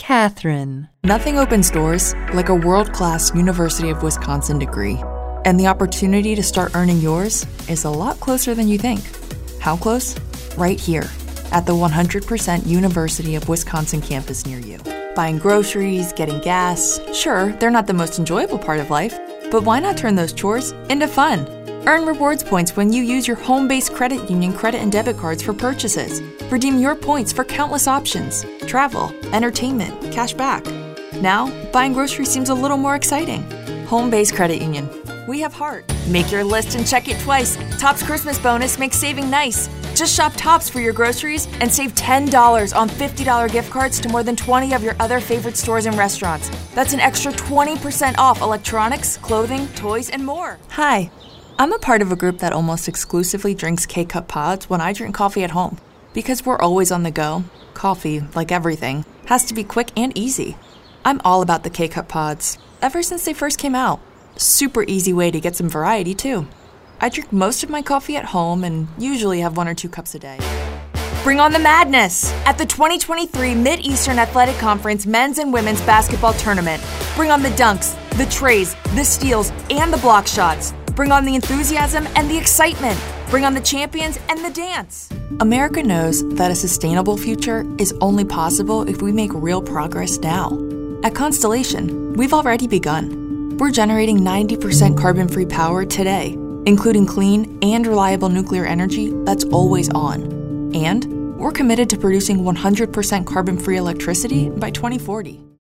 Catherine. Nothing opens doors like a world-class University of Wisconsin degree. And the opportunity to start earning yours is a lot closer than you think. How close? Right here, at the 100% University of Wisconsin campus near you. Buying groceries, getting gas, sure, they're not the most enjoyable part of life, but why not turn those chores into fun? Earn rewards points when you use your home-based credit union credit and debit cards for purchases. Redeem your points for countless options: travel, entertainment, cash back. Now, buying groceries seems a little more exciting. Home-based credit union. We have heart. Make your list and check it twice. Topps Christmas bonus makes saving nice. Just shop Topps for your groceries and save $10 on $50 gift cards to more than 20 of your other favorite stores and restaurants. That's an extra 20% off electronics, clothing, toys, and more. Hi. I'm a part of a group that almost exclusively drinks K-Cup pods when I drink coffee at home. Because we're always on the go, coffee, like everything, has to be quick and easy. I'm all about the K-Cup pods, ever since they first came out. Super easy way to get some variety, too. I drink most of my coffee at home and usually have 1 or 2 cups a day. Bring on the madness at the 2023 Mid-Eastern Athletic Conference Men's and Women's Basketball Tournament. Bring on the dunks, the trays, the steals, and the block shots. Bring on the enthusiasm and the excitement. Bring on the champions and the dance. America knows that a sustainable future is only possible if we make real progress now. At Constellation, we've already begun. We're generating 90% carbon-free power today, including clean and reliable nuclear energy that's always on. And we're committed to producing 100% carbon-free electricity by 2040.